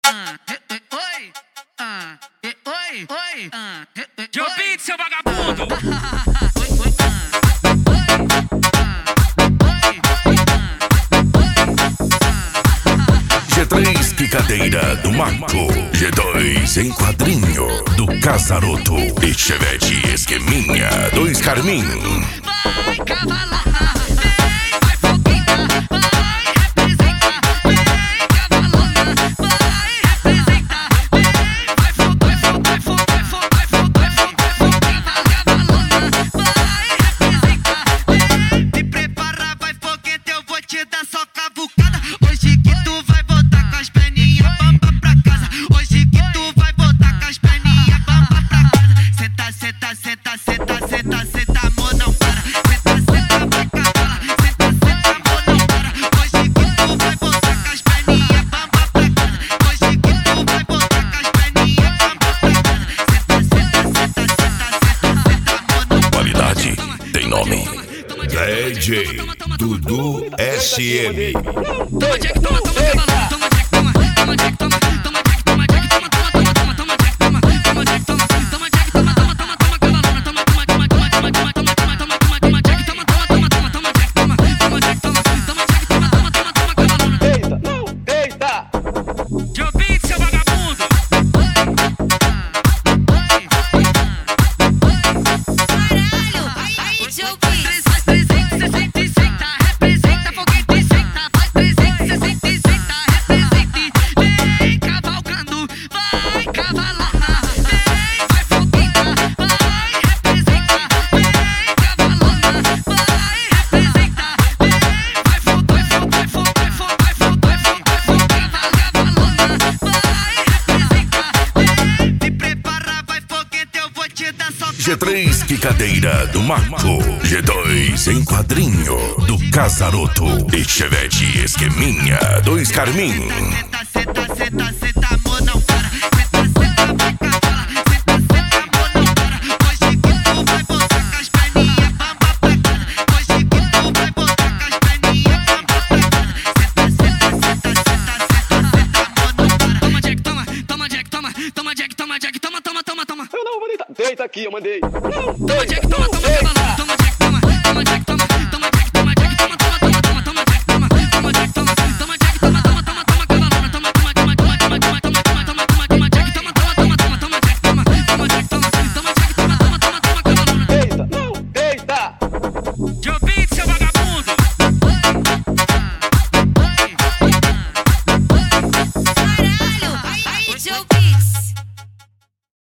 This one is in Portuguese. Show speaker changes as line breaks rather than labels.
Oi, oi, oi,
Joe Beat, seu vagabundo!
G3 Picadeira do Marco, G2 Enquadrinho do Casaroto e Chevette Esqueminha 2 Carmin.
vai cavalona, vem, vai foguinha, vai representa, vem cavalona, vai representa, vem, vai fogo, vai fogo, vai fogo, vai fogo, vai fogo, vai fogo, vai fogo, cavalona, vai representa, vem, te prepara, vai foguete, eu vou te dar só cavucada, hoje que tu vai voltar com as perninhas bamba pra casa, hoje que tu vai voltar com as perninhas bamba pra casa, senta, senta, senta, senta, senta, senta, amor, não para, senta, senta, vai cavala, senta, senta, amor, não para, hoje que tu vai voltar com as perninhas bamba pra casa, hoje que tu vai voltar com as perninhas bamba pra casa, senta, senta, senta, senta, senta, senta, amor, não para.
Qualidade tem nome. DJ Dudu SM.
Toma Jack, toma, toma cavalona, toma Jack, toma, toma Jack, toma, toma Jack, toma Jack, toma, toma, toma, toma, toma Jack, toma, toma Jack, toma, toma Jack, toma, toma, toma, toma cavalona, toma, toma, toma, toma, toma, toma, toma, toma, toma, toma, toma Jack, toma, toma, toma, toma, toma Jack, toma, toma Jack, toma, toma Jack, toma, toma, toma, toma cavalona.
Eita, não, eita!
Joe Beat, seu vagabundo!
Caralho, aí, Joe Beat.
Faz 360 e senta, representa, foguete e senta, faz 360 e senta, represente, vem cavalgando, vai cavalona, vem, vai foguinha, vai representa, vem cavalona, vai representa, vem, vai fogo, vai fogo, vai fogo, vai fogo, vai fogo, vai fogo, vai fogo, cavalona, vai representa, vem, te prepara, vai foguete, eu vou te dar só
G3 Picadeira do Marco, G2 Enquadrinho do Casaroto e Chevette Esqueminha 2 Carmin.
Senta, senta, senta, senta, amor, não para. Senta, senta, vai cavala. Senta, senta, amor, não para. Hoje que tu vai voltar com as perninhas bamba pra casa. Hoje que tu vai voltar com as perninhas bamba pra casa. Senta, senta, senta, senta, senta, senta, amor, não para. Toma Jack, toma, toma Jack, toma, toma Jack, toma Jack, toma, toma, toma, toma.
Eu não vou deitar. Deita aqui, eu mandei.
Toma Jack, toma, toma cavalona. Toma Jack, toma, toma Jack.